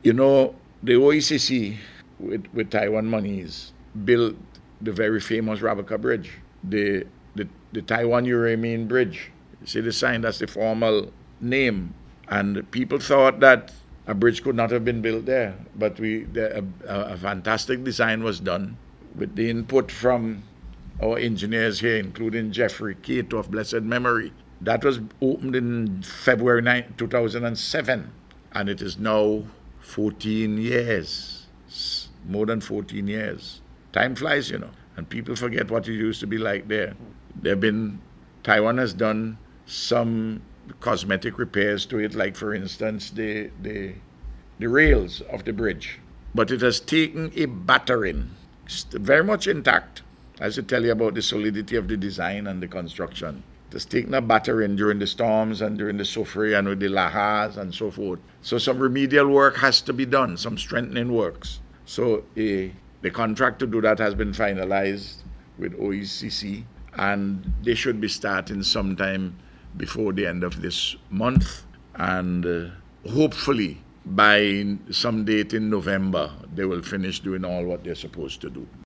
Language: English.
You know, the OECC with Taiwan monies built the very famous Rabaka Bridge, the Taiwan Euramian Bridge. You see the sign, that's the formal name. And people thought that a bridge could not have been built there, but a fantastic design was done with the input from our engineers here, including Jeffrey Cato of blessed memory. That was opened in February 9, 2007, and it is now 14 years, more than 14 years. Time flies, you know, and people forget what it used to be like there. Taiwan has done some cosmetic repairs to it, like for instance the rails of the bridge. But it has taken a battering, very much intact. I should tell you about the solidity of the design and the construction. It has taken a battering during the storms and during the Sofre and with the lahars and so forth. So some remedial work has to be done, some strengthening works. So the contract to do that has been finalized with OECC, and they should be starting sometime before the end of this month, and hopefully by some date in November they will finish doing all what they're supposed to do.